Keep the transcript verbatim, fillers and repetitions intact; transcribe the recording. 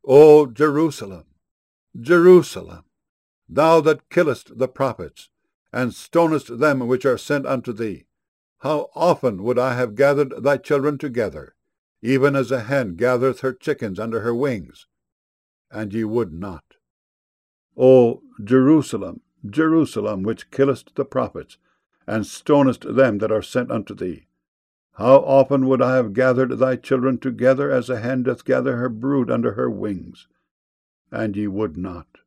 O Jerusalem, Jerusalem, thou that killest the prophets, and stonest them which are sent unto thee, how often would I have gathered thy children together, even as a hen gathereth her chickens under her wings, and ye would not. O Jerusalem, Jerusalem, which killest the prophets, and stonest them that are sent unto thee, how often would I have gathered thy children together, as a hen doth gather her brood under her wings, and ye would not.